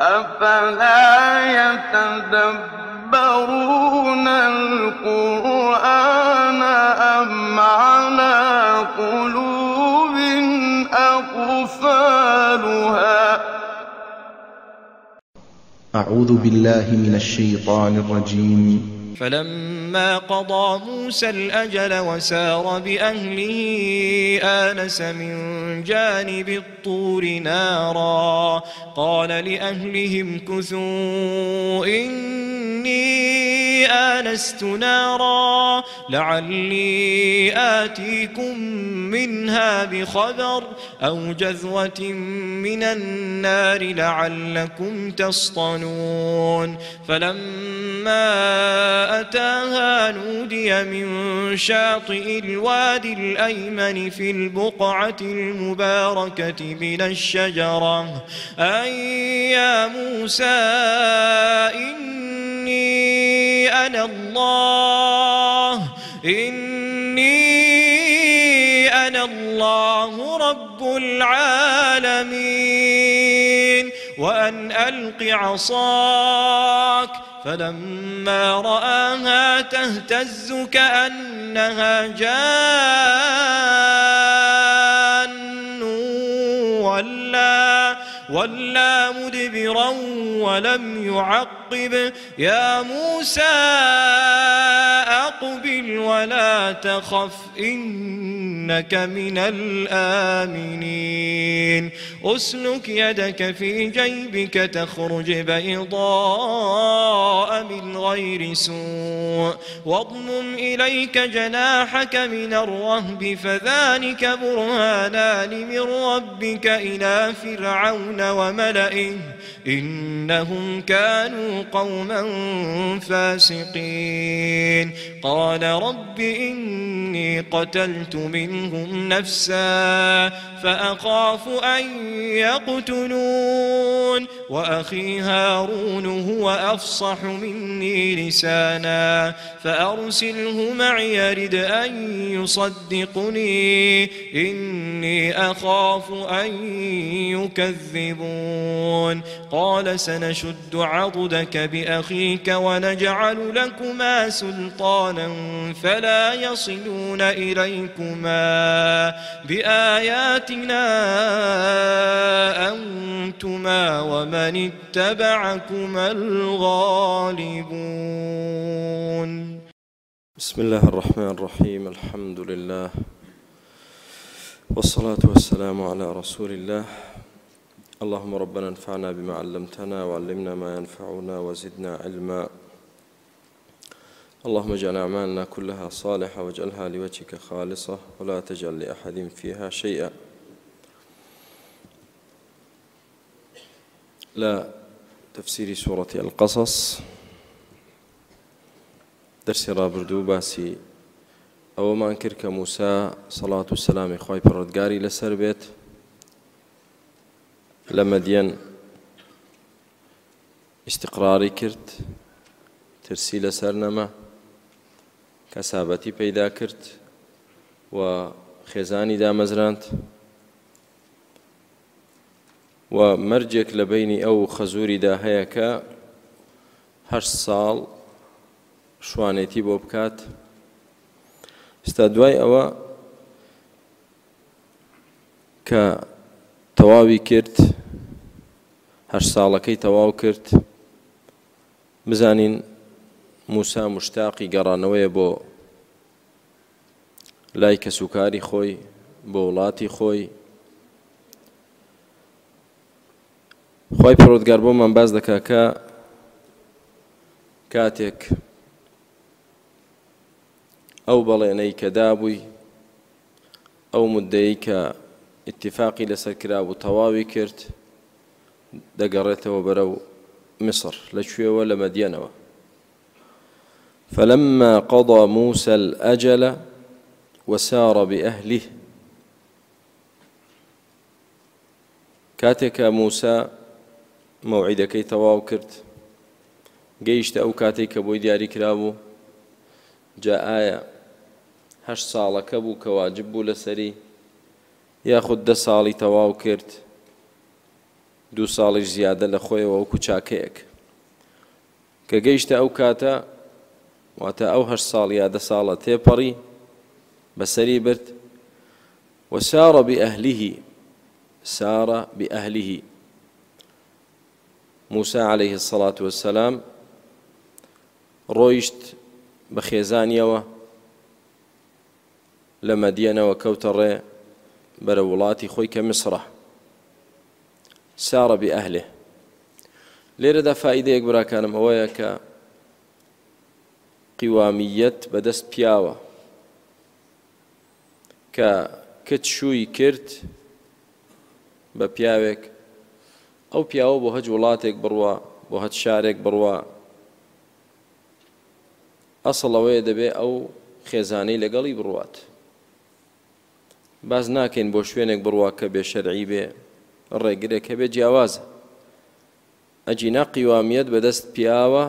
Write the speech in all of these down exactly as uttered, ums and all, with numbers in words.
أفلا يتدبرون القرآن أم على قلوب أقفالها أعوذ بالله من الشيطان الرجيم. فلما قضى موسى الأجل وسار بأهله آنس من جانب الطور نارا قال لأهلهم كثوا إني آنست نارا لعلي آتيكم منها بخبر أو جذوة من النار لعلكم تصطلون. فلما أتاها نودي من شاطئ الوادي الأيمن في البقعة المباركة من الشجرة أي يا موسى إني أنا الله إني أنا الله رب العالمين وأن ألق عصاك. فلما رآها تهتز كأنها جان ولا ولا مدبرا ولم يعقب يا موسى أقبل ولا تخف إنك من الآمنين. أسلك يدك في جيبك تخرج بيضاء من غير سوء واضمم إليك جناحك من الرهب فذلك برهانان من ربك إلى فرعون وملئه إنهم كانوا قوما فاسقين. قال رب إني قتلت منهم نفسا فأخاف أن يقتلون وأخي هارون هو أفصح مني لسانا فأرسله معي يرد أن يصدقني إني أخاف أن يكذبون. قال سنشد عضدك بأخيك ونجعل لكما سلطانا فلا يصلون إليكما بآياتنا أنتما ومن اتبعكما الغالبون. بسم الله الرحمن الرحيم. الحمد لله والصلاة والسلام على رسول الله. اللهم ربنا انفعنا بما علمتنا وعلمنا ما ينفعنا وزدنا علما. اللهم اجعل أعمالنا كلها صالحة واجعلها لوجهك خالصة ولا تجعل لأحد فيها شيئا. لا تفسير سورة القصص درس رابردو باسي أو ما أنكرك موسى صلاة والسلام إخوائي بردقاري لسر بيت لمدين استقراري كرت ترسيل سرنما كسابتي پیدا كرت وخزاني دا مزرانت ومرجك لبيني أو خزوري دا هيكا هش صال شوانيتي بوبكات استادواي أو كتواوي كرت هش صالكي تواو كرت بزانين موسى مشتاقي قرانوية بو لايك سكاري خوي بولاتي خوي خوي پرودگار بو من باز دكا كا كاتك أو بليني كدابوي أو مديك اتفاقي لسر كراب تواوي كرت دقرته وبرو مصر لشوية ولا مدينة. فلما قضى موسى الأجل وسار بأهله كاتك موسى موعدكي تواو كرت قيشت أو كاتيك بوي دياري كرابو جاء آية هش صالك بو كواجب لسري ياخد ده صالي تواو كرت دوو ساڵیش زیادە لە خۆیەوە وەکو چاکەیەک کە گەیشتە ئەو کاتە واتە ئەو هەشت ساڵ یا دە ساڵە تێپەڕی بەسەری برد وسار بأهله سار بأهله موسى عليه الصلاة والسلام ڕۆیشت بە خێزانیەوە لە مەدیەنەوە کەوتە ڕێ بەرە وڵاتی خۆی کە میسرە سارە بأهله لێرەدا فائیدەیەک براکانم ئەوەیە کە قیوامیەت بەدەست پیاوە کە کت شووی کرد بە پیاوێک ئەو پیاوە بۆ هەج وڵاتێک بڕوە بۆ هەج شارێک بڕوە ئەسڵ ئەوەیە دەبێ ئەو خێزانەی لەگەڵی بڕوات باز ناکەین بۆ شوێنێک بڕوا کە بێ شەرعی بێ ڕێگرێک کە بێ جیاوازە ئەجینا قیوامیەت بەدەست پیاوە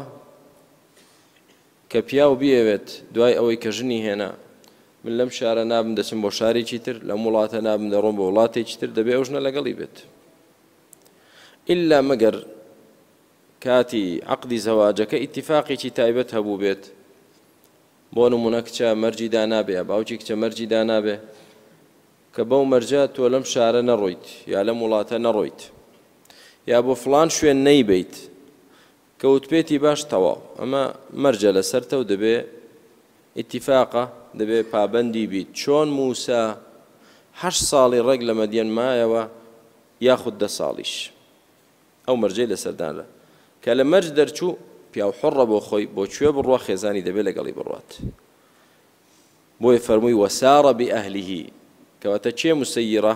کە پیاو بیەوێت دوای ئەوەی کە ژنی هێنا من لەم شارە نابم دەچم بۆ شارێکی تر لەم وڵاتە نابم دەڕۆم بۆ وڵاتێکی تر دەبێ ئەو ژنە لەگەڵی بێت ئیلا مەگەر کاتی عەقدی زەواجەکە ئیتیفاقێکی تایبەت هەبوو بێت بۆ نمونە کچە مەرجی دانابێ باوکی کچە مەرجی دانابێ کە بەو مەرجە تۆ لەم شارە نەڕۆیت یا لەم وڵاتە نەڕۆیت یا بۆ فڵان شوێن نەیبیت کەوت پێتی باش تەواو ئەمە مەرجە لەسەرتە و دەبێ ئیتیفاقە دەبێ پابەندی بیت چۆن موسا هەشت ساڵی ڕێک لە مەدیەن مایەوە یاخود دە ساڵیش ئەو مەرجەی لەسەردانە کە لە مەرج دەرچوو پیاو حڕە بۆ خۆی بۆ کوێ بڕوا خێزانی دەبێت لەگەڵی بڕوات بۆیە فەرمووی وەسارە بئەهلیه کەواتە چێ موسەیرە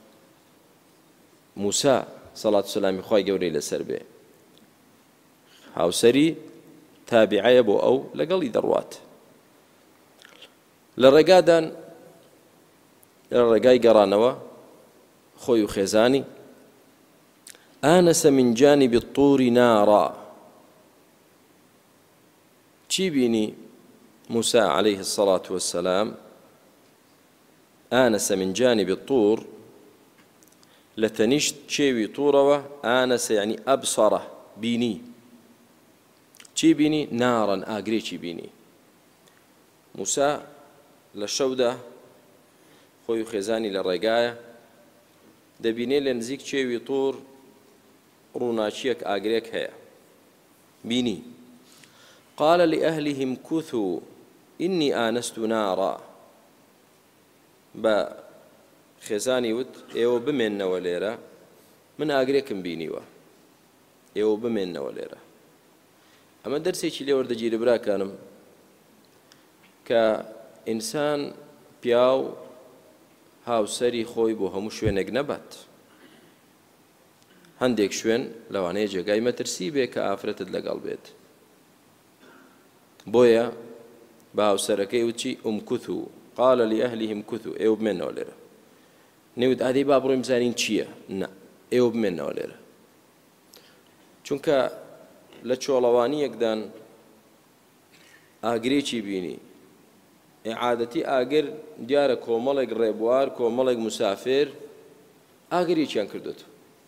موسا سەڵات و سەلامی خوای گەورەی لەسەر بێ هاوسەری تابعەیە بۆ ئەو لەگەڵی دەڕوات لە ڕێگادان لە ڕێگای گەڕانەوە خۆی و خێزانی ئانەسە من جانب الطور نارا چی بینی موسى عليه الصلاة والسلام آنس من جانب الطور لتنشت شيوي طورة آنس يعني أبصره بيني چی بینی نارن ئاگرێکی بینی موسا لە شەودا خۆی و خێزانی لە ڕێگایە دەبینێ لە نزیک چێوی تۆر ڕووناچیەک ئاگرێک هەیە بینی قال لأهلهم كثوا إني آنست نارا بە خێزانی وت ئێوە بمێننەوە لێرە من ئاگرێکم بینیوە ئێوە بمێننەوە لێرە ئەمە دەرسێکی لێ وەردەگیرە براکانم کە ئینسان پیاو هاوسەری خۆی بۆ هەموو شوێنێک نەبات هەندێک شوێن لەوانەیە جێگای مەترسی بێ کە ئافرەتت لەگەڵ بێت بۆیە بە هاوسەرەکەی وچی ئومکوثو قال لأهلهم كثوا ئێوە بمێنەوە لێرە نەیوت ئادەی با بڕۆین بزانین چییە نە ئێوە بمێنەوە لێرە چونکە لە چۆڵەوانیەکدان ئاگرێکی بینی عادەتی ئاگر دیارە کۆمەڵێک ڕێبوار کۆمەڵێک مسافر ئاگرێکیان کردوت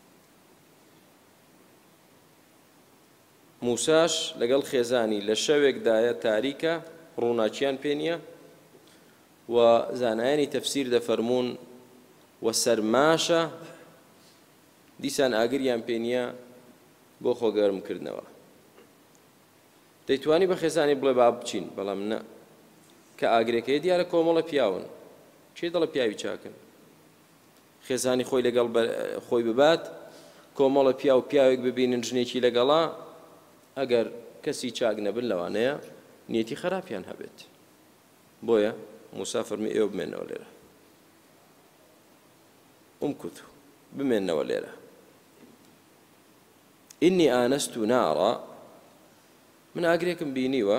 موساش لەگەڵ خێزانی لە شەوێکدایە تاریکە ڕووناچیان پێ نییە و زانایانی تەفسیر دەفەرموون و سەرماشە دیسان ئاگریان پێ نییە بۆ خۆگەرمکردنەوە دەیتوانی بە خێزانی بڵێ با بچین بەڵام نە کە ئاگرێکەیە دیارە کۆمەڵە پیاون چێ دەڵە پیاوی چاکن خێزانی خۆی لەگەڵ خۆی ببات کۆمەڵە پیا و پیاوێک ببینن ژنێکی لەگەڵا ئەگەر کەسی چاک نەبن لەوانەیە نیەتی خراپیان هەبێت بۆیە موسا فەرمی ئێوە بمێنەوە لێرە ئومکوثو بمێنەوە لێرە إني آنست نارا من أجريكم بينيوة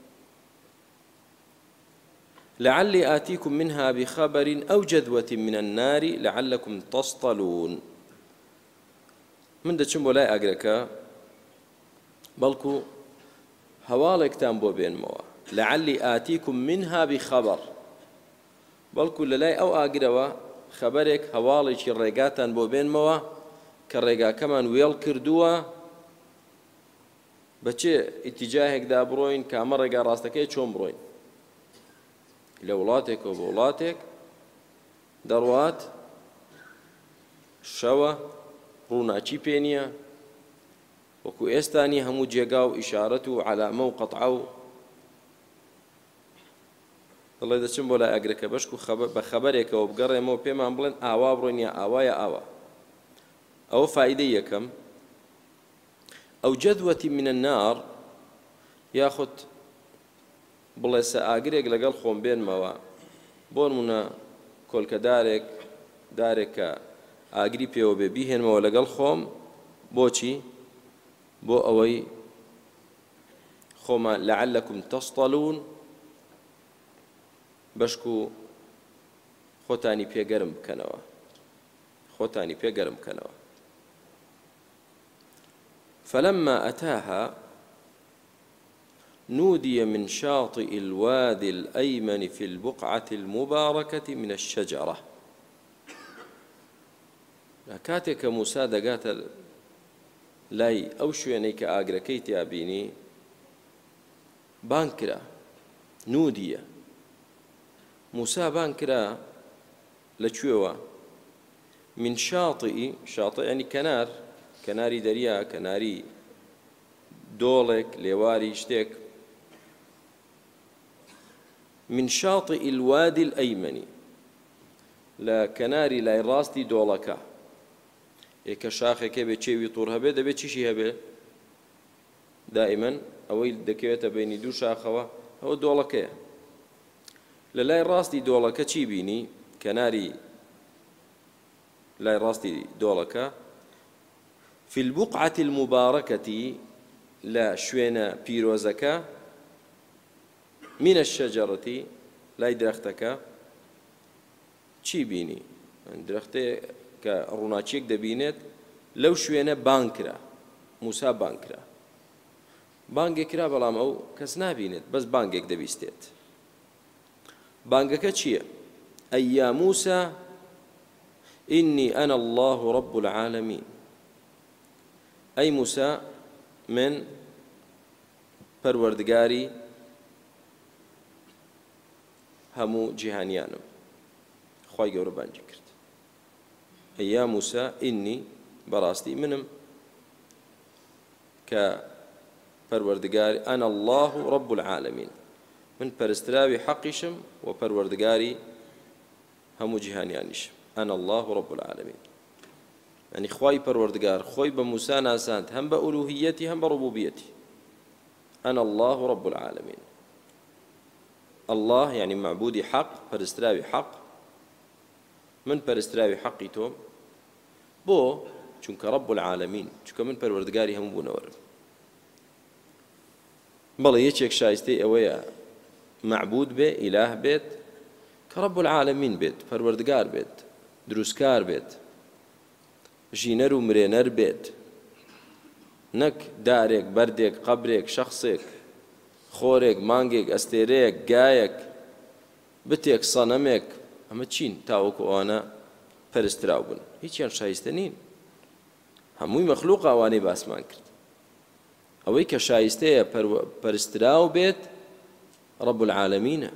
لعلي آتيكم منها بخبر أو جذوة من النار لعلكم تصطلون من دچم ولا أجريكا بلكو هوالك تنبو بين موا لعلي آتيكم منها بخبر بلكو للاي أو أجروا خبرك هوالك الرجات تنبو بين موا کە ڕێگاکەمان وێڵ کردووە بەچێ ئیتیجاهێکدا بڕۆین کامە ڕێگا ڕاستەکەی چۆن بڕۆین لە وڵاتێکەوە بە وڵاتێک دەڕوات شەوە ڕووناچی پێ نییە وەکو ئێستانی هەموو جێگا و ئیشارەت و عەلامە و قەتعە و دڵێ دەچم بۆ لای ئەگرەکە بەشک و بە خەبەرێکەوە بگەڕێمەوە پێمان بڵێن ئاوا بڕۆین یا ئاوایە ئاوا ئەوە فائیدەی یەکەم ئەو جەدوەتی منە النار یاخود بڵێ سە ئاگرێک لەگەڵ خۆم بێنمەوە بۆ نمونە کۆلکە دارێک دارێک کە ئاگری پێوە بێ بیهێنمەوە لەگەڵ خۆم بۆچی بۆ ئەوەی خۆمان لەعەلەکم تەسطەلوون بەشک و خۆتانی پێگەرم بکەنەوە خۆتانی پێگەرم بکەنەوە فلما أتاها نودي من شاطئ الوادي الأيمن في البقعة المباركة من الشجرة كاتك موسى دقات لاي أو شوينيك آقركيت يا بيني بانكرا نودي موسى بانكرا لشويوة من شاطئ شاطئ يعني كنار كناري دريا كناري دولك لواري شتك من شاطئ الوادي الأيمن لا كناري لا راستي دولكا إيكا شاخك بتشيوي طور هبه دبي تشي هبه دائما أويل دكيوتا بين دو شاخوا هو دولكا لا راستي دولكا تشي بيني كناري لا راستي دولكا في البقعة المباركة لا شوينا بيروزكا من الشجرة لا درختك چی بینی درخته که روناچیک دبینت لو شوينا بانكرا موسى بانكرا بانگكرا بلام او کس نبینت بس بانگك دبیستت بانگك چیه أي يا موسى إني أنا الله رب العالمين أي موسى من پروردگاری همو جهانيانم خواهي قورو بانجي کرد أي يا موسى إني براستي منم ك پروردگاری أنا الله رب العالمين من پرستراوي حقشم و پروردگاری همو جهانيانشم أنا الله رب العالمين يعني خواهي پروردگار خواهي بموسى ناساند هم بألوهيتي هم بربوبيتي أنا الله رب العالمين الله يعني معبودي حق پرستراوي حق من پرستراوي حقي توم بو چونك رب العالمين چونك من پروردگاري هم بونورم بلا يچك شايستي اويا معبود به إله بيت كرب العالمين بيت پروردگار بيت دروسكار بيت ژینەر و مرێنەر بێت نەک دارێک بەردێک قەبرێک شەخصێک خۆرێک مانگێک ئەستێرەیەک گایەک بتێک سەنەمێک ئەمە چین تاوەکو ئەوانە پەرستراو بن هیچیان شایستە نین هەمووی مەخلووق ئەوانەی باسمان کرد ئەوەی کە شایستەیە پەرستراو بێت ڕەب العالەمینە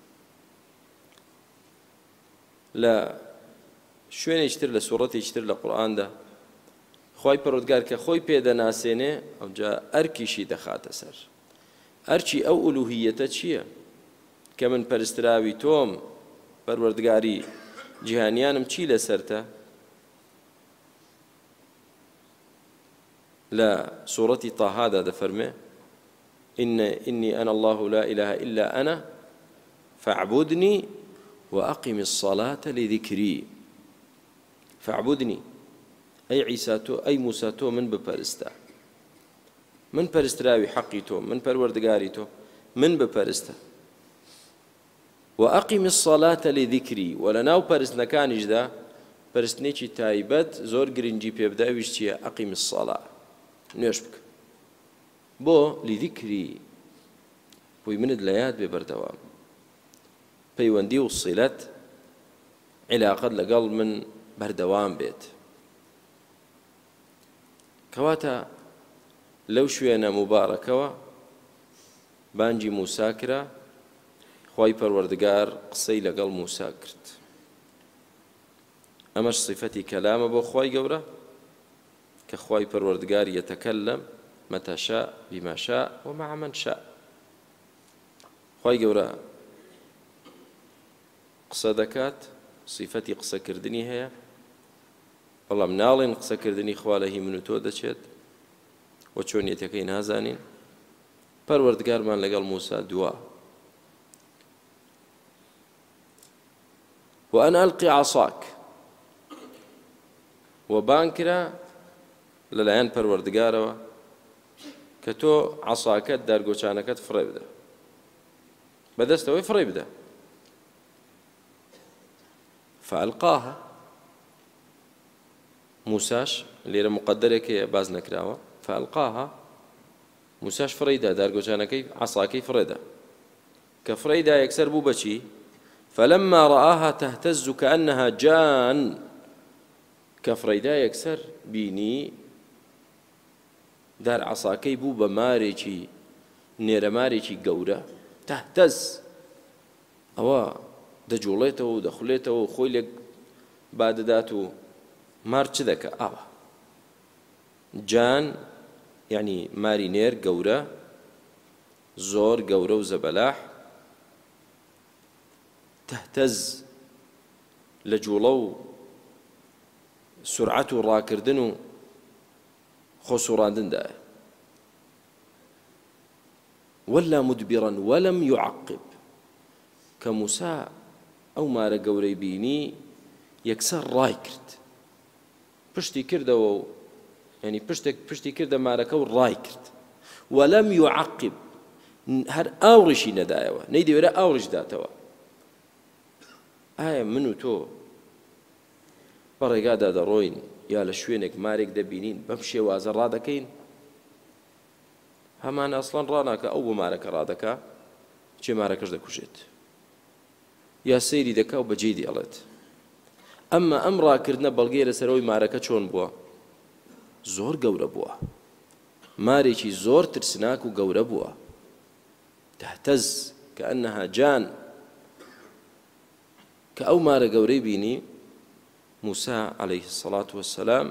لە شوێنێکتر لە سوڕەتێکتر لە قورئاندا خۆی پەروەردگار کە خۆی پێدەناسێنێ ئەوجا ئەرکیشی دەخاتە سەر ئەرچی ئەو ئولوهیەتە چییە کە من پەرستراوی تۆم پەروەردگاری جیهانیانم چی لەسەرتە لە سوڕەتی تاهادا دەفەرمێ إن إني أنا الله لا إله إلا أنا فاعبدني وأقم الصلاة لذكري فاعبدني أي عيسى تو أي موسى تو من بپرستا من پرستراوي حقي تو من پروردگاري تو من بپرستا وأقم الصلاة لذكري ولناو پرستنا كانش دا پرستنيشي تايبت زور گرنجي پيبدا ويشتيا أقم الصلاة نوش بك بو لذكري بوي من دليات ببردوام پەیوەندی و سیلەت علاقەت لەگەڵ من بەردەوام بێت کەواتە لەو شوێنە مبارەکەوە بانگی موسا کرا، خوای پەروەردگار قسەی لەگەڵ موسا کرد. ئەمەش صفەتی کەلامە بۆ خوای گەورە کە خوای پەروەردگار یەتەکەلەم مەتى شاء بما شاء ومع من شاء. خوای گەورە قسە دەکات، صفەتی قسەکردنی هەیە، بەڵام ناڵێن قسەکردنی خوا لە هی من و تۆ دەچێت و چۆنیەتەکەی نازانین. پەروەردگارمان لەگەڵ موسا دوا وأن ألقي عصاك، وبان کرا لەلایەن پەروەردگارەوە کە تۆ عەساکەت دارگۆچانەکەت فڕێ بدە، بەدەستەوەی فڕێ بدە. فألقاها، موساش لێرە مقدرێکەیە باز نەکراوە، فألقاها، موساش فڕێدا دارگۆچانەکەی عەساکەی فڕێدا، کە فڕێدا یەکسەر بوو بەچی؟ فلما رآها تهتز كأنها جان، کە فڕێدا یەکسەر بینی دار عەساکەی بوو بە مارێکی نێرەمارێکی گەورە، تهتز، ئەوە دەجوڵێتەوە و دەخولێتەوە و خۆی لێک بادەدات و مار چ دەکە؟ ئاوە جان یعنی ماری نێر گەورە، زۆر گەورە و زەبەلاح، تهتز لە جوڵە و سرعەت و ڕاکردن و خۆسوڕاندندایە. ولا مدبرا ولم يعقب، کە موسا ئەو مارە گەورەی بینی یەکسەر ڕای کرد، پشتی کردەوە و ینی پشتێک پشتی کردە مارەکە و ڕای کرد. ولم يعقب، هەر ئاوڕیشی نەدایەوە، نەیدەوێرە ئاوڕیش داتەوە. ئایا من و تۆ بە ڕێگادا دەڕۆین یا لە شوێنێک مارێک دەبینین بەم شێوازە ڕادەکەین؟ هەمان ئەسڵەن ڕاناکە ئەو بۆ مارەکە ڕادەکە چێ مارەکەش دەکوژێت یا سەیری دەکا و بەجێی دێڵێت. ئەمما ئەم ڕاکردنە بەڵگەی لەسەرەوەی مارەکە چۆن بووە؟ زۆر گەورە بووە، مارێکی زۆر ترسناک و گەورە بووە، تهتز كأنها جان. کە ئەو مارە گەورەی بینی، موسا عەلەیه السەڵات وەسسەلام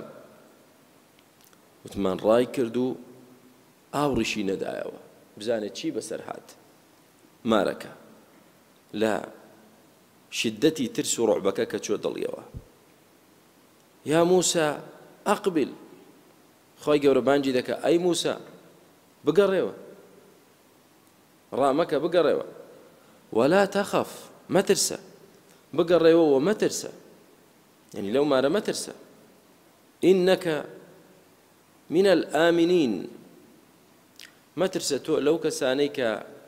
وتمان ڕای کرد و ئاوڕیشی نەدایەوە، بزانێت چی بەسەر هات. مارەکە لە شدەتی ترس و ڕوعبەکە کە چۆ دڵیەوە. یا موسا ئەقبل، خۆی گەورە بانگی دەکە ئەی موسا بگەڕێوە، ڕامەکە بگەڕێوە، وەلا تەخەف، مەترسە، بگەڕێەوە و مەترسە، یعنی لەو مارە مەترسە. ئینەکە من الآمنین، مەترسە تۆ لەو کەسانەی کە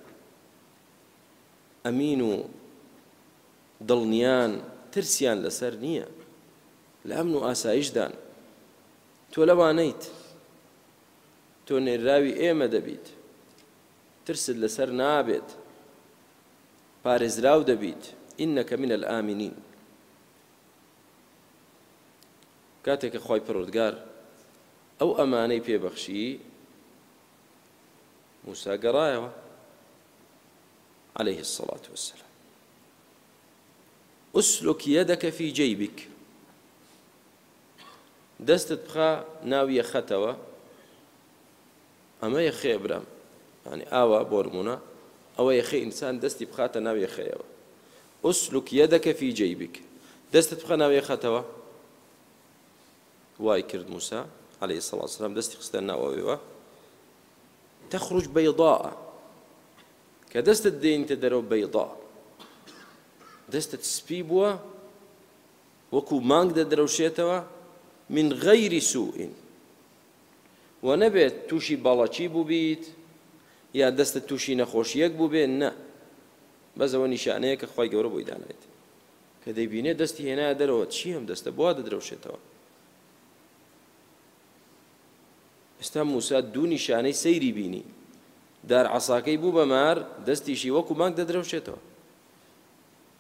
ئەمین و دڵنیان ترسیان لەسەر نییە، لە ئەمن و ئاسایشدان. تۆ لەوانەیت، تۆ نێراوی ئێمە دەبیت، ترست لەسەر نابێت، پارێزراو دەبیت. ئینەکە من الآمنین. کاتێککە خۆی پەروەردگار ئەو ئەمانەی پێبەخشی، موسا گەڕایەوە عەلەیه السەڵات وەسسەلام. ئوسلوک یەدەکە فی جەیبک، دەستت بخا ناو یەخەتەوە، ئەمە یەخێ برام، ینی ئاوا بۆ نمونە ئەوە یەخێ ئینسان دەستی بخاتە ناو یەخەیەوە. ئوسلوک یەدەکە فی جەیبک، دەستت بخە ناو یەخەتەوە. وای کرد موسا عەلەیه السەڵات وەسسەلام، دەستی خستە ناوەوەیەوە. تەخڕج بەیضاء، کە دەستت دێنیتە دەرەوە بەیضاء، دەستت سپی بووە وەکو مانگ دەدرەوشێتەوە، من غەیری سوء، و نەبێت تووشی باڵەچی بوو بیت یا دەستت تووشی نەخۆشیەک بوو بێ، نە، بەزەوە نیشانەیە کە خۆی گەورە بۆی دانێت. کە دەیبینێت دەستی هێنایە دەرەوە، چی ئەم دەستە بۆ دەدرەوشێتەوە؟ ئێستا موسا دوو نیشانەی سەیری بینی، دار عەساکەی بوو بە مار، دەستیشی وەکو مانگ دەدرەوشێتەوە.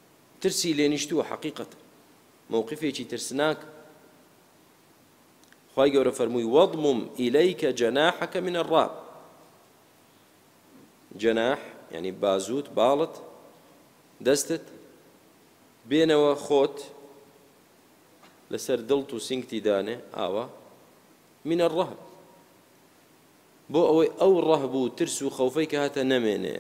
ترسی لێنیشتووە، حەقیقەتە مووقفێکی ترسناک. خوای گەورە فەرمووی وەضمم ئیلەیکە جەناحەکە من الرعب. جەناح یعنی بازوت، باڵت، دەستت بێنەوە خۆت لەسەر دڵت و سینگتی دانێ ئاوا من الرهب، بۆ ئەوەی ئەو ڕەهب و ترس و خەوفەی کە هاتە نەمێنێ.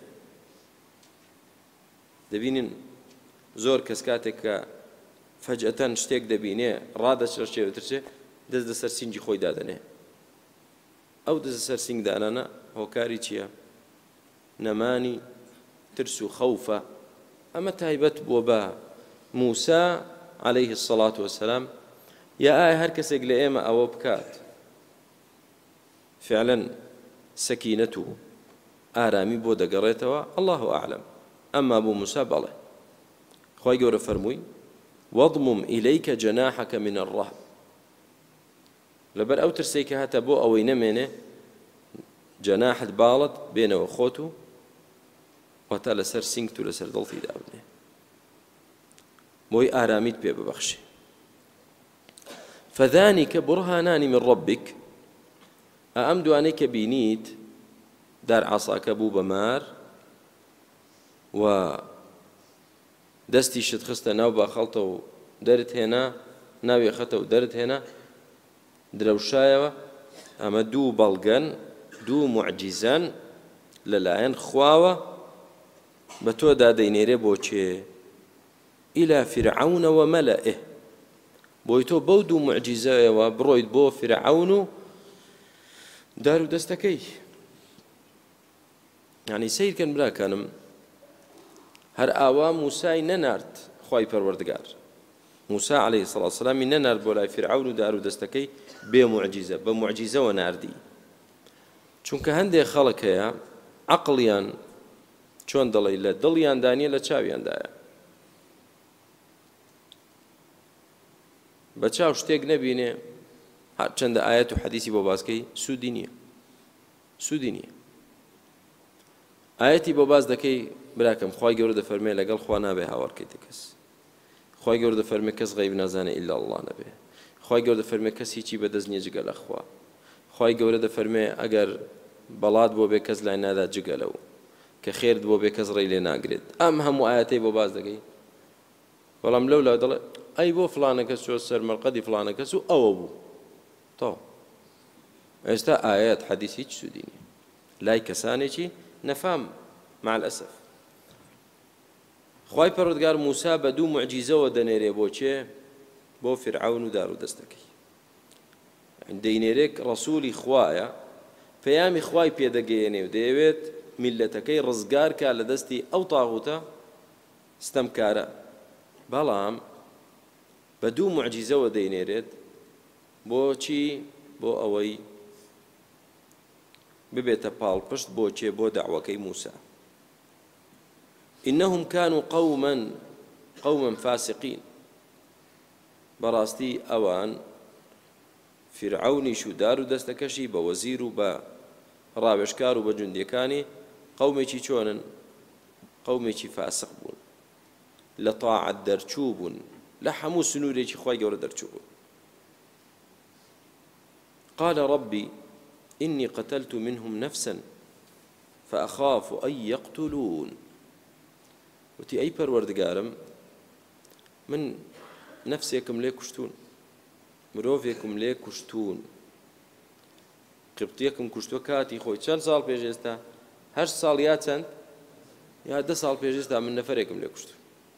دەبینن زۆر کەس کاتێک کە فەجئەتەن شتێک دەبینێ ڕادەچرچێ وترچێ دەست لەسەر سینگی خۆی دادەنێ. ئەو دەست لەسەر سینگ دانانە هۆکاری چییە؟ نەمانی ترس و خەوفە. ئەمە تایبەت بۆ بە موسا عليه الصلاة والسلام یا ئایا هەر کەسێک لە ئێمە ئەوە بکات فعلا سەکینەت و ئارامی بۆ دەگەڕێتەوە؟ الله ئەعلم. ئەمما بۆ موسا بەڵێ. خوای گەورە فەرمووی وەضمم ئیلەیکە جەناحەکە من الرهب، لەبەر ئەو ترسەی کە هاتە بۆ ئەوەی نەمێنێ جەناحت باڵت بێنەوە خۆت و واتە لەسەر سینگت و لەسەر دڵتی دابنێ بۆی ئارامیت پێ ببەخشێ. فەذانیکە بڕهانانی من ڕەبیک، ئەم دوانەی کە بینیت دار عەساکە بوو بە مار و دەستی شت خستە ناو باخەڵتە و دەرت هێنا، ناوی خەتە و دەرت هێنا درەوشایەوە. ئەمە دوو بەڵگەن، دوو موعجیزەن لەلایەن خواوە بە تۆ دادەینێرێ بۆ چێ؟ ئیلا فرعون ومەلئه، بۆی تۆ بەو دوو موعجیزەیەوە بڕۆیت بۆ فرعون و دار و دەستەکەی. یعنی سیرکەن براکانم، هەر ئاوا موسای نەنارد خوای پەروەردگار، موسا عليه الصلاة والسلامی نەنارد بۆ لای فرعون و دار و دەستەکەی بێ موعجیزە، بە موعجیزەوە ناردی. چونکە هەندێک خەڵک هەیە عەقڵیان چۆن دەڵێ لە دڵیان دانیە لە چاویاندایە، بە چاو شتێک نەبینێ هەر چەندە ئایەت و حەدیثی بۆ باسکەی سوودی نییە، سوودی نییە. ئایەتی بۆ باز دەکەی براکەم، خوای گەورە دەفەرمێ لەگەڵ خوا نابێ هاوارکەیتە کەس. خوای گەورە دەفەرمێ کەس غەیب نازانێ ئیلا الله نەبێ. خوای گەورە دەفەرمێ کەس هیچی بەدەست نییە جگە لە خوا. خوای گەورە دەفەرمێ ئەگەر بەڵات بۆ بێ کەس لای نادا جگە لەو، کە خێرت بۆ بێ کەس ڕێی لێ ناگرێت. ئەم هەموو ئایەتەی بۆ باز دەکەی، بەڵام لەو لا دەڵێ ئەی بۆ فلانە کەس چۆ سەر مەرقەدی فلانە کەس و ئەوە بوو تۆ. ئێستا ئایەت حەدیث هیچ سوودی نییە لای کەسانێکی نەفام مع الأسف. خوای پەروەردگار موسا بە دوو موعجیزەوە دەنێرێ بۆ چێ؟ بۆ فرعون و دار و دەستەکەی. دەینێرێک ڕەسوولی خوایە، پەیامی خوای پێدەگەیەنێ و دەیەوێت میلەتەکەی ڕزگار کا لە دەستی ئەو تاغوتە ستەمکارە، بەڵام بە دوو موعجیزەوە دەینێرێت بۆچی؟ بۆ ئەوەی ببێتە پاڵپشت بۆ چێ؟ بۆ دەعوەکەی موسا. إنهم كانوا قوما قوما فاسقين، بەڕاستی ئەوان فرعونیش و دار و دەستەکەشی بە وەزیر و بە ڕاوێژکار و بە جوندەکانی قەومێکی چۆنن؟ قەومێکی فاسق بوون، لە تاعەت دەرچوو بوون، لە هەموو سنوورێکی خوای گەورە دەرچوو بوون. قال ربي إني قتلت منهم نفسا فأخاف أن يقتلون. وتي أي پەروەردگارم من نفسێکم لێ کوشتون، مرۆڤێکم لێ کوشتون، قبتیەکم کوشتووە کاتی خۆی. چەند ساڵ پێش ئێستا؟ هەشت ساڵ یا چەند یا دە ساڵ پێش ئێستا من نەفەرێکم لێ کوشتوو.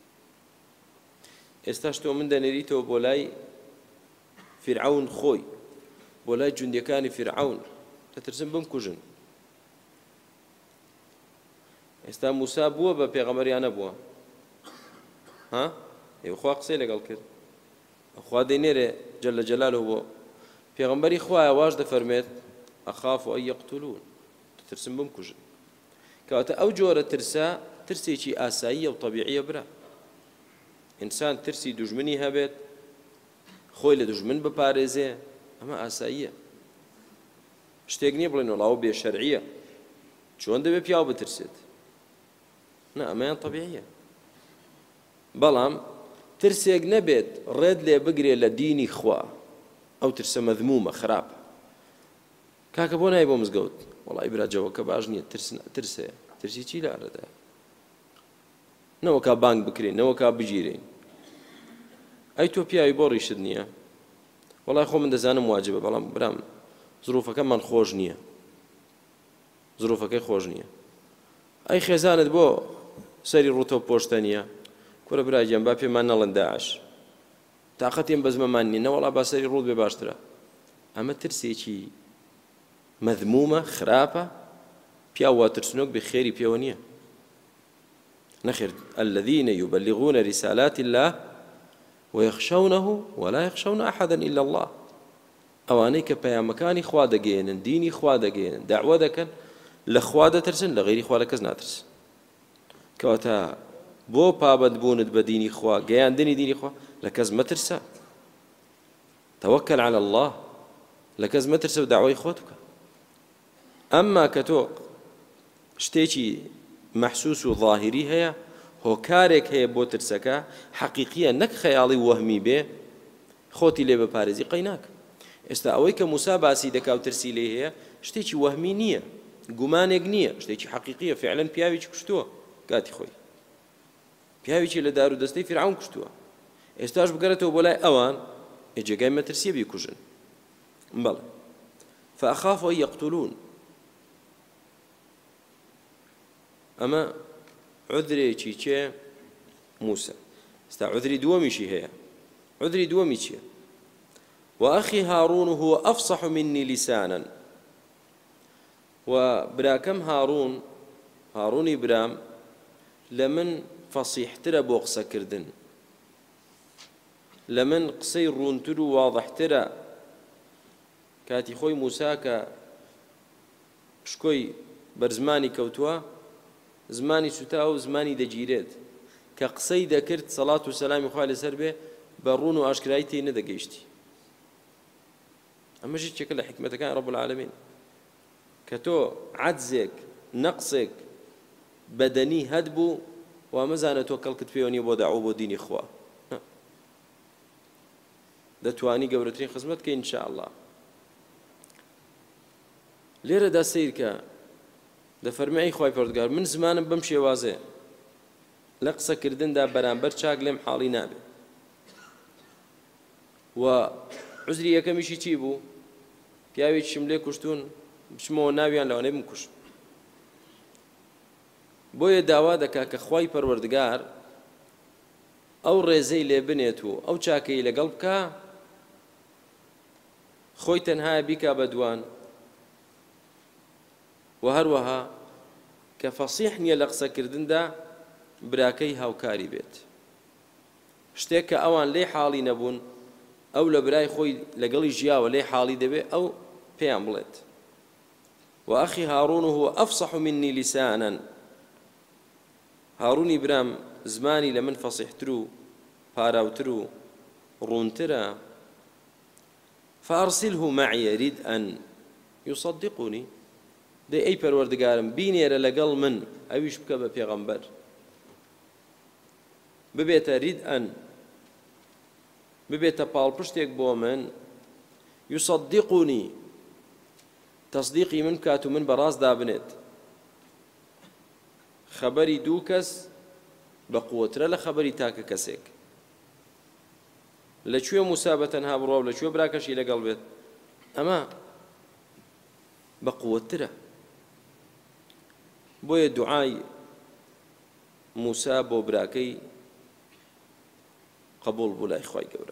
ئێستاش تۆ من دەنێریتەوە بۆ لای فرعون خۆی، بۆ لای جوندەکانی فرعون، دەترسم بمکوژن. ئێستا موسا بووە بە پێغەمبەریان نەبووە؟ ها؟ ئێوە خوا قسەی لەگەڵ کرد، خوا دەینێرێ جەلە جەلالەهو بۆ پێغەمبەری خوایە، واش دەفەرمێت ئەخاف ئەن یەقتولون، دەترسم بمکوژن. کەواتە ئەو جۆرە ترسە ترسێکی ئاساییە و طەبیعیە برا. ئینسان ترسی دوژمنی هەبێت، خۆی لە دوژمن بپارێزێ، ئەمە ئاساییە. شتێک نییە بڵێن وەڵاو بێ شەرعیە، چۆن دەبێت پیاو بترسێت؟ نا، ئەمەیان طەبیعیە. بەڵام ترسێک نەبێت ڕێت لێ بگرێ لە دینی خوا، ئەو ئەو ترسە مەذمومە خراپە کاکە بۆ نای بۆ مزگەوت وەڵی براجەوەکە باش نییە ترسەیە ترسی چی لارەدا نەوەکا بانگ بکرێن نەوەکا بگیرێن ئەی تۆ پیاوی بۆ ڕیشت نییە وەڵای خۆ من دەزانم واجبە بەڵام برام زروفەکەمان خۆش نییە زروفەکەی خۆش نییە ئەی خێزانت بۆ سەری ڕوتۆ پۆشتە نییە کورە براگەم با پێمان نەڵێن داعش تاقەتێن بە زمەمان نییە نەوەڵا با سەری ڕوت بێ باشترە ئەمە ترسێکی مەذمومە خراپە پیا وا ترسنۆک بێ خێری پێوە نییە نەخێر الذين يبلغون رسالات الله ويخشونه ولا يخشون أحدا إلا الله ئەوانەی کە پەیامەکانی خوا دەگەێنن دینی خوا دەگەێنن داعوە دەکەن لە خوا دەترسن لە غەیری خوا لە کەس ناترسن کەواتە بۆ پابەندبوونت بە دینی خوا گەیاندنی دینی خوا لە کەس مەترسە تەوەکەل عەلە الله لە کەس مەترسە و داوای خۆت بکە ئەمما کە تۆ شتێکی مەحسوس و ظاهری هەیە هۆکارێک هەیە بۆ ترسەکە حەقیقیە نەک خەیاڵی وەهمی بێ خۆتی لێ بەپارێزی قەی ناکە ئێستا ئەوەی کە موسا باسی دەکا و ترسی لێ هەیە شتێکی وەهمی نییە گومانێک نییە شتێکی حەقیقیە فعلەن پیاوێکی کوشتووە کاتی خۆی پیاوێکی لە دار و دەستەی فیرعون کوشتووە ئێستاش بگەرێتەوە بۆ لای ئەوان جێگای مەترسیە بیکوژن بەڵێ فأخاف أن يقتلون ئەمە عذرێکی چێ موسى ئێستا عذری دووەمیشی هەیە عذری دووەمی چییە وأخي هارون هو أفصح مني لسانا وبراكم هارون هاروني برام لمن فصيحتر بوقسة كردن لمن قصي رونتر واضحتر كاتي خوي موسى شكوي برزماني كوتوا زماني سوتاو زماني دجيريد كقصي دكرت صلاة وسلام خوالي سربه برون وأشكرايتي ندقيشتي أما جيت شكل حكمتك كان رب العالمين كتو عجزك نقصك بدني هدبو ومزانة توكل كتفيوني بودعو بوديني إخوة دتواني قبرتين خدمتك إن شاء الله ليرة دا سيرك دا فرمعي خواهي پردگار من زمانم بمشي وازي لقصة كردن دا برانبر چاق لم حالي نابي وعزري يكمشي چي بو پیاوی شملێ کوشتون بچمەوە ناویان لەوانەی بمکوشن بۆیە داوا دەکا کە خوای پەروەردگار ئەو ڕێزەی لێ بنێت و ئەو چاکەی لەگەڵ بکە خۆی تەنها بیکا بە دوان و هەروەها کە فەسیح نییە لە قسەکردندا براکەی هاوکاری بێت شتێک کە ئەوان لێ حاڵی نەبوون ئەو لە برای خۆی لەگەڵی ژیاوە لێ حاڵی دەبێت ئەو پێیان بڵێت وأخي هارون هو أفصح مني لسانا هاروني برام زماني لمن فصيحترو باراوترو رونترا فأرسله معي يريد أن يصدقني دي أي پروردگارم بينير لقل من أويش بكبه پیغمبر ببيت ريد أن ببيت بالپشتێک بۆ من يصدقني تصديقي من كاتو من براز دابنت خبري دوو کەس بە قووەترە لە خەبەری تاکە کەسێک لەکوێ موسا بەتەنها بڕوا و لەکوێ براکەشی لەگەڵ بێت ئەمە بە قووەترە بۆیە دوعای موسا بۆ براکەی قبول بوو لای خوای گەورە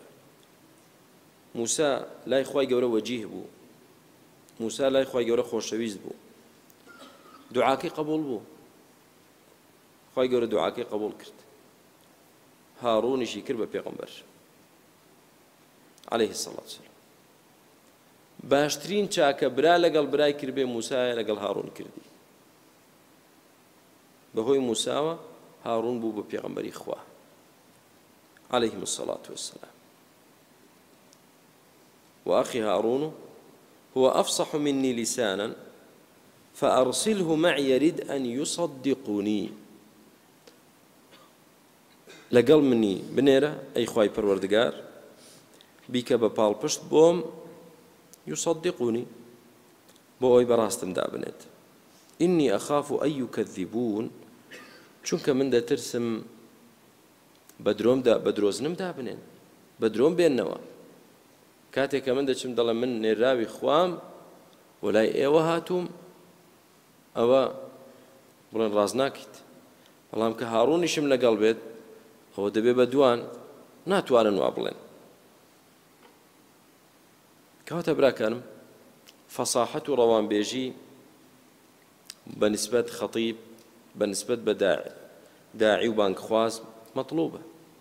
موسا لای خوای گەورە وەجیه بوو موسا لای خوای گەورە خۆشەویست بوو دوعاکەی قبول بوو خوای گەورە دوعاکەی قبول کرد هارونیشی کرد بە پێغەمبەر عليه الصلاة والسلام باشترین چاکە برا لەگەڵ برای کرد بێ موسایە لەگەڵ هارون کردی بەهۆی موساوە هارون بوو بە پێغەمبەری خوا عليهم الصلاة والسلام وأخي هارون هو أفصح مني لسانا فأرسله معي يريد أن يصدقني لقل مني بنيرة أي خواي پروردگار بيك بپال پشت بوم يصدقني بۆ ئەوەی بەڕاستمدا بنێت إني أخاف أن يكذبون چونکە من دەترسم بە درۆمدا بە درۆزنمدا بنێن بە درۆم بێننەوە کاتێک کە من دەچم دەڵێم من نێراوی خوام وە لای ئێوە هاتووم ئەوە بڵێن ڕاز ناکەیت بەڵام کە هاڕوونیشم لەگەڵ بێت ئەوە دەبێ بە دوان ناتوانن وا بڵێن کەواتە براکانم فەساحەت و ڕەوانبێژی بەنسبەت خەتیب بەنسبەت بە داعی و بانگخواز مەطلوبە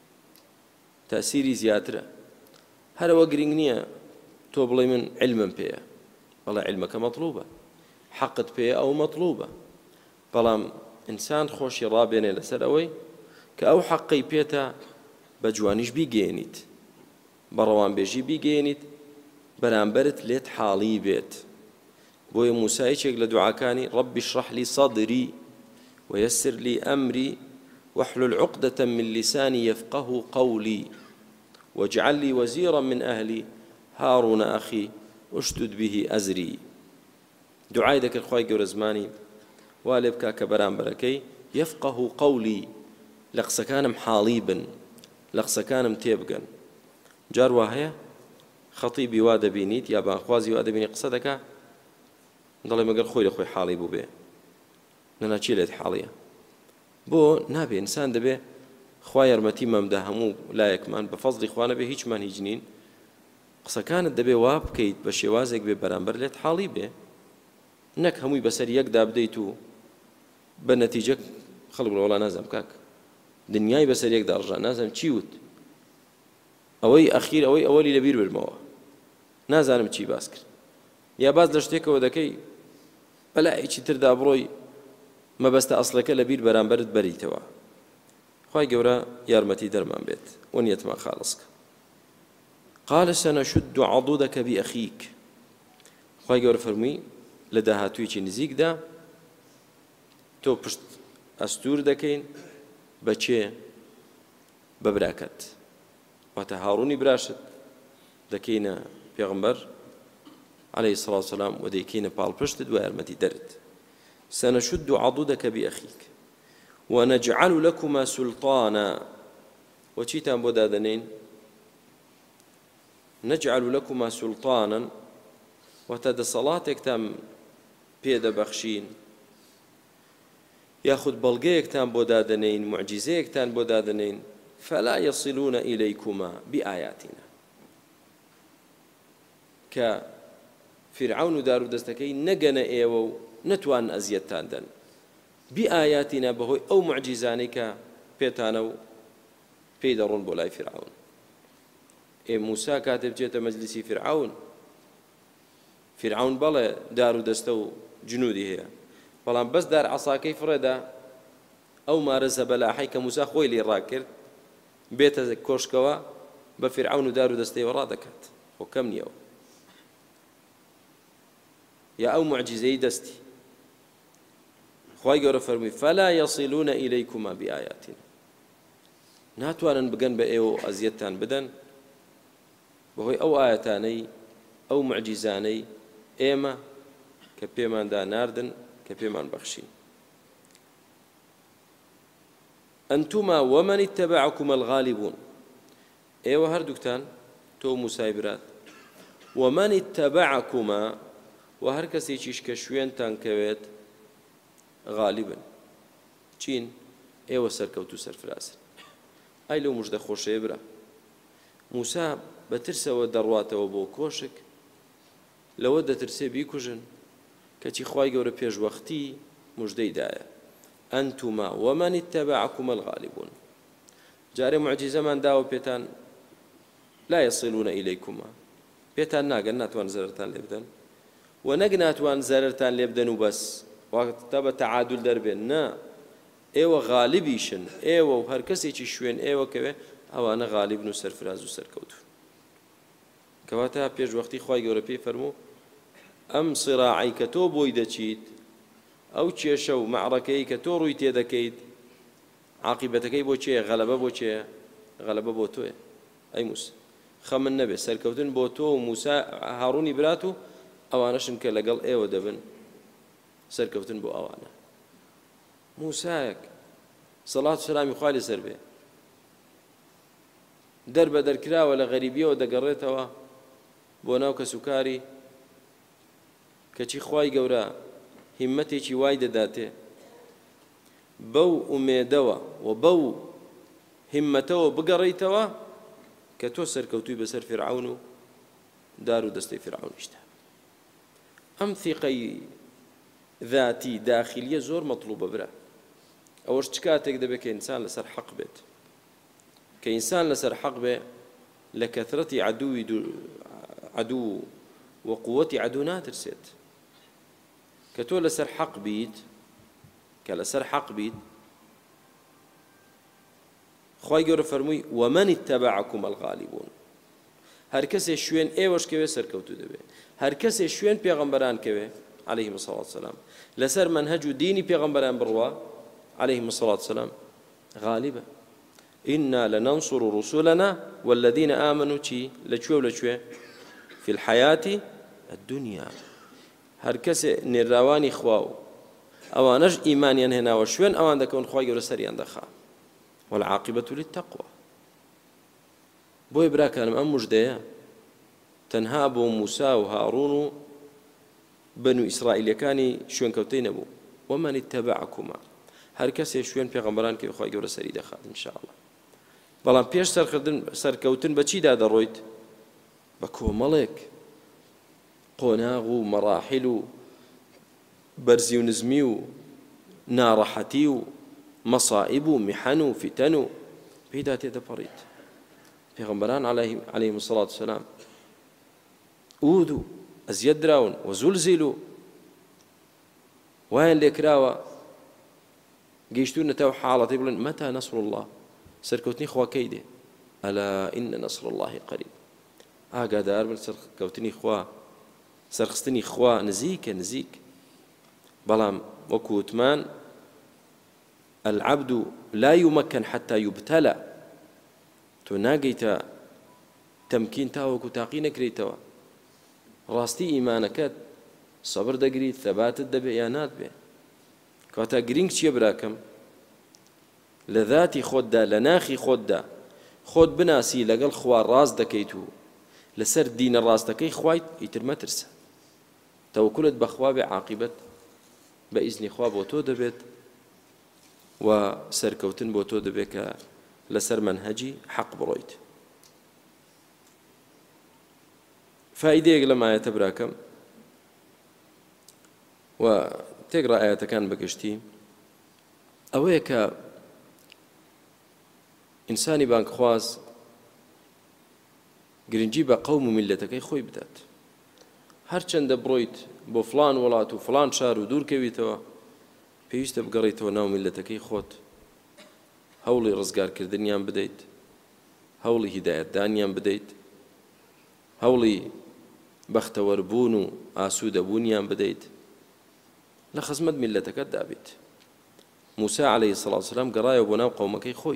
تەسیری زیاترە هەرەوە گرنگ نییە تۆ بڵێ من علمم پێیە بەڵێ علمەکە مەطلوبە حەقت پێیە ئەو مەطلوبە بەڵام ئینسان خۆشی ڕابێنێ لەسەر ئەوەی کە ئەو حەقەی پێتە بە جوانیش بیگەێنیت بە ڕەوانبێژی بیگەێنیت بەرامبەرت لێت حاڵی بێت بۆیە موسایەکێک لە دوعاکانی رب اشرح لي صدري ويسر لي أمري واحلل عقدة من لساني يفقه قولي واجعل لي وزيرا من أهلي هارون أخي اشدد به أزري دعای دەکرد خوای گەورە زمانی وا لێ بکا کە بەرامبەرەکەی يفقه قولي لە قسەکانم حاڵی بن لە قسەکانم تێبگەن جار وا هەیە خەتیبی وا دەبینیت یا بانخوازی وا دەبینی قسە دەکا دەڵێ مەگەر خۆی لە خۆی حاڵی بوو بێ نەنا چی لێت حاڵیە بۆ نابێ ئینسان دەبێ خوا یارمەتی مەمدا هەموو لایەکمان بە فەزڵی خوا نەبێ هیچمان هیچ نین قسەکانت دەبێ وا بکەیت بە شێوازێک بێ بەرامبەر لێت حاڵی بێ نەک هەمووی بەسەر یەکدا بدەیت و بە نەتیجە خەڵک بڵێ وەڵا نازانم کاک دنیای بەسەر یەکدا ڕژان نازانم چی وت ئەوەی ئەخیر ئەوەی ئەوەلی لەبیر برمەوە نازانم چی باس کرد یا باز لە شتێکەوە دەکەی بەلایەکی تردا بڕۆی مەبەستە ئەسڵەکە لەبیر بەرامبەرت بەریتەوە خوای گەورە یارمەتی دەرمان بێت وەنیەتمان خاڵسکە قال سنشد عضدك بأخيك خوای گەورە فەرمووی لە داهاتوویەکی نزیکدا تۆ پشت ئەستور دەکەین بە چێ بە براکەت واتە هاڕوونی براشت دەکەینە پێغەمبەر عليه الصلاة والسلام ودەیکەینە پاڵپشتت و یارمەتی دەرت سنشد عضدك بأخيك ونجعل لكما سلطانا وچیتان بۆ دادەنین نجعل لكما سلطانا واتە دەسەڵاتێکتان پێدەبەخشین یاخود بەڵگەیەکتان بۆ دادەنین معجزەیەکتان بۆ دادەنین فلا يصلون إليكما بآياتنا کە فرعون و دار و دەستەکەی نەگەنە ئێوە و نەتوان ئەزیەتتان دەن بئایاتینا بەهۆی ئەو معجیزانەی کە پێتانە و پێی دەڕۆن بۆ لای فرعون ئێ موسا کاتێ بچێتە مەجلیسی فرعون فرعون بەڵێ دار و دەستە و جنودی هەیە بەڵام بەس دار عەساکەی فڕێدا ئەو مارە زەبەلاحەی کە موسا خۆی لێ ڕاکرد بێتە کۆشکەوە بە فرعون و دار و دەستەیەوە ڕادەکات خۆ کەم نییەوە یا ئەو معجزەی دەستی خوای گەورە فەرمووی فلا يصلون إليكما بآياتنا ناتوانن بگەن بە ئێوە ئەزیەتتان بدەن بەهۆی ئەو ئاەتانەی ئەو معجزانەی ئێمە کە پێماندا ناردن کە پێمان بەخشین ئەنتوما ومن اتبعكما الغالبون ئێوە هەردووکتان تۆ موسای برات ومن اتبعكما و هەر کەسێکیش کە شوێنتان کەوێت غالیبن چین ئێوە سەرکەوت و سەرفرازن ئای لەو موژدە خۆشەیە برا موسا بەترسەوە دەڕواتەوە بۆ کۆشک لەوە دەترسێ بیکوژن کەچی خوای گەورە پێشوەختی موژدەی دایە ئەنتوما ومن اتبعكما الغالبون جارێ معجیزەمان داوە پێتان لا يصلون إليكما پێتان ناگەن ناتوان زەرتان لێ بدەن و نەک ناتوان زەرتان لێ بدەن و بەس واتە بە تەعادل دەربێن نا ئێوە غالیبیشن ئێوە و هەر کەسێکی شوێن ئێوە کەوێ ئەوانە غالیبن و سەرفراز و سەرکەوتون کەواتە پێشوەختی خوای گەورە پێی فەرموو ئەم سیراعی کە تۆ بۆی دەچیت ئەو کێشە و مەعڕەکەی کە تۆ ڕووی تێدەکەیت عاقیبەتەکەی بۆ چێە غەلەبە بۆ چێە غەلەبە بۆ تۆیە ئەی موسا خەمن نەبێت سەرکەوتن بۆ تۆ و موسا هاڕوونی برات و ئەوانەشن کە لەگەڵ ئێوە دەبن سەرکەوتن بۆ ئەوانە موسایەک سەڵات و سەلامی خوای لەسەر بێ دەربە دەرکراوە لە غەریبیەوە دەگەڕێتەوە بۆ ناو کەسوکاری کەچی خوای گەورە هیممەتێکی وای دەداتێ بەو ئومێدەوە و بەو هیممەتەوە بگەڕیتەوە کە تۆ سەرکەوتووی بەسەر فرعون و دار و دەستەی فرعونیشتە ئەم ثیقەی ذاتی داخلیە زۆر مەطلوبە برا ئەوەش چ کاتێک دەبێت کە ئینسان لەسەر حەق بێت کە ئینسان لەسەر حەق بێ لە کەثرەتی عەدووی عەدوو و قووەتی عەدوو ناترسێت کە تۆ لەسەر حەق بیت کە لەسەر حەق بیت خوای گەورە فەرمووی وەمەن اتەبەعەکوم الغالیبون هەر کەسێ شوێن ئێوەش کەوێ سەرکەوتوو دەبێ هەر کەسێ شوێن پێغەمبەران کەوێ عليهم الصلاة والسلام لسر منهج ديني پیغمبران بروا عليهم الصلاة والسلام غالبا إنا لننصر رسولنا والذين آمنوا تي لشوي ولشوي في الحياة الدنيا هر کس نراوانی خواو اوانش ایمانیان هنا وشوين اوان دکون خواهی گور سریان دخوا والعاقبة للتقوى بوي براكانم ام مجديا تنها ابو موسى وهارون بنو إسرائيل كاني شوين كوتين أبو ومن اتبعكما هر كسي شوين پیغمبران كي بخواهي قورة سري دخل إن شاء الله بلان پیش سر كوتن بچي دادا رويت بكو ملك قناغ مراحل برزي ونزمي نارحتي مصائب محن فتن بيداتي دفريت پیغمبران عليهم عليهم الصلاة والسلام أوذوا أزيد دراون وزلزلوا وين لكراوا جيشتون تو حالة يقولون متى نصر الله سركوتني خوا كيده ألا إن نصر الله قريب آقا دار من سركوتني خوا سرخستني خوا نزيك نزيك بلام وكوتمان العبد لا يمكن حتى يبتلى تناقيت تمكين تاوك وتاقين كريتوا راستي إيمانك صبر دقري ثبات الدبيانات به كاتا جرينك شي براكم لذاتي خدا لناخي خدا خود بناسي لقل خوار راس دكيتو لسر دين الراس دكي خوايت يتر ما ترسى توكلت بخواب عاقبة بإذن خواب وتو دبت وسركوتن بوتو دبك لسر منهجي حق برويت فائدة لما يتبراكم وتقرأ آيات كان بكشتي أويك إنساني بانك خواز گرنجی بە قەوم و میلەتەکەی خۆی بدات هەرچەندە بڕۆیت بۆ فلان وڵات و فلان شار و دوور کەویتەوە پێویستە بگەڕیتەوە ناو میلەتەکەی خۆت هەوڵی ڕزگارکردنیان بدەیت هەوڵی هیدایەتدانیان بدەیت هەوڵی بەختەوەربوون و ئاسوودەبوونیان بدەیت لە خزمەت میلەتەکەت دابیت موسى عليه الصلاة والسلام گەڕایەوە بۆ ناو قەومەکەی خۆی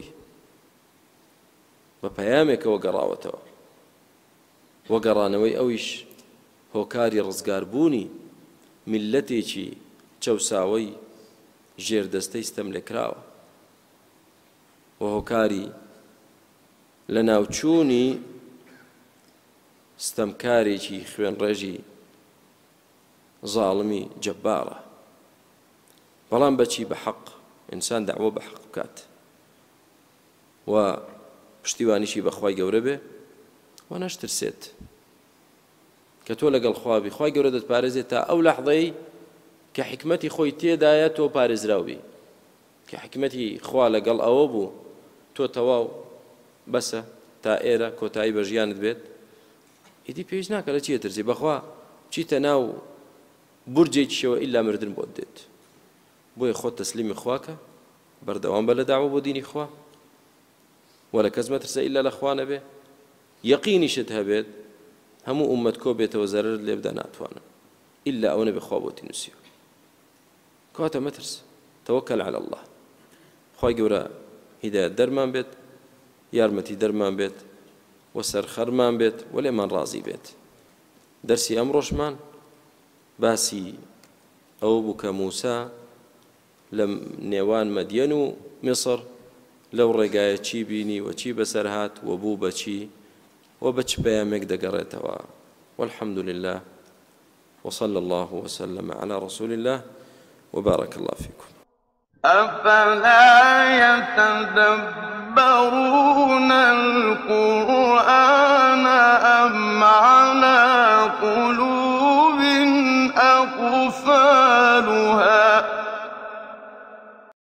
بە پەیامێکەوە گەڕاوەتەوە وەگەڕانەوەی ئەویش هۆکاری ڕزگاربوونی میلەتێکی چەوساوەی ژێردەستەی ستەم لێکراوە و هۆکاری لە ناوچوونی ستەمکارێکی خوێنڕێژی زاڵمی جەبارە بەڵام بەچی بە حەق ئینسان داوە بە حەق بکات و پشتیوانیشی بەخوای گەورە بێ و نەشترسێت کە تۆ لەگەڵ خوابی خوای گەورە دەتپارێزێت تا ئەو لەحظەی کە حکمەتی خۆی تێدایە تۆ پارێزراوی کە حکمەتی خوا لەگەڵ ئەوە بوو تۆ تەواو بەسە تا ئێرە کۆتایی بە ژیانت بێت ئیدی پێویست ناکە لە چیە ترسی بەخوا چیتە ناو بورجێکیشەوە ئیلا مردن بۆت دێت بۆیە خۆت تەسلیمی خواکە بەردەوام بە لە داوە بۆ دینی خوا ولا کەس مەترسە ئیلا لە خوا نەبێ یەقینیشت هەبێت هەموو ئومەت کۆ بێتەوە زەرر لێ بدە ناتوانن ئیلا ئەوە نەبێ خوا بۆتی نووسیوە کاتە مەترس تەوەکەل عەلە الله خوای گەورە هیدایەت دەرمان بێت یارمەتی دەرمان بێت وسەرخەرمان بێت و لێمان ڕازی بێت. دەرسی ئەمڕۆژمان باسی ئەو بوو کە موسا لە نێوان مەدیەن و میسر لەو ڕێگایە چی بینی و چی بەسەر هات و بوو بەچی و بە چ پەیامێک دەگەڕێتەوە. والحمد لله وصلى الله وسلم على رسول الله وبارك الله فيكم. أفلا يتدبرون القرآن أم على قلوب أقفالها